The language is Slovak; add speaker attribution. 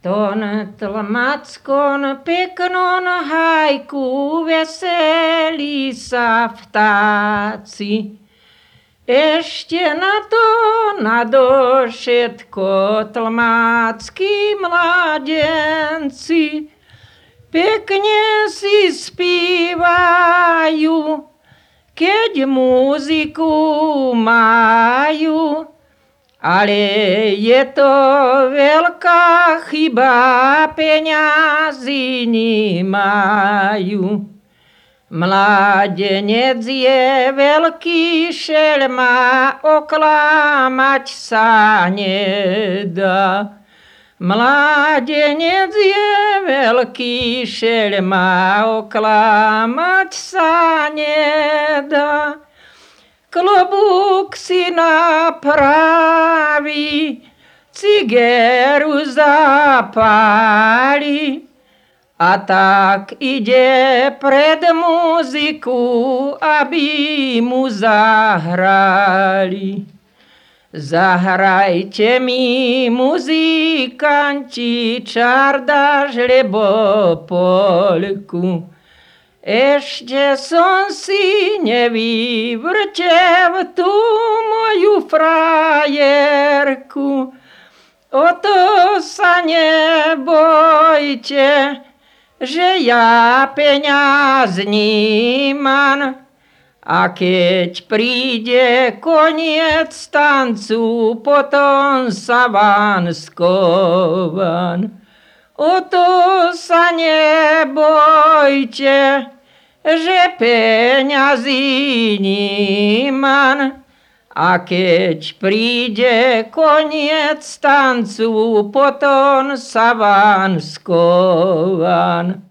Speaker 1: Ton tlmackon peknon hajku veselí sa vtáci. Ešte na to nadovšetko tlmácky mládenci pekne si spívajú, keď muziku majú. Ale je to veľká chyba, peňazí nemajú. Mládenec je veľký šelma, oklamať sa nedá. Mládenec je veľký šelma, oklamať sa nedá. Klobúk si napraví, cigeru zapáli a tak ide pred muziku, aby mu zahrali. Zahrajte mi, muzikanti, čardáš lebo poľku. Ešte som si nevyvrtev tú moju frajerku. O to sa nebojte, že ja peňaz nímam. A keď príde koniec tancu, potom sa vám skovan. O to sa nebojte, že peňazí nímam. A keď príde koniec tancu, potom sa vám skovan.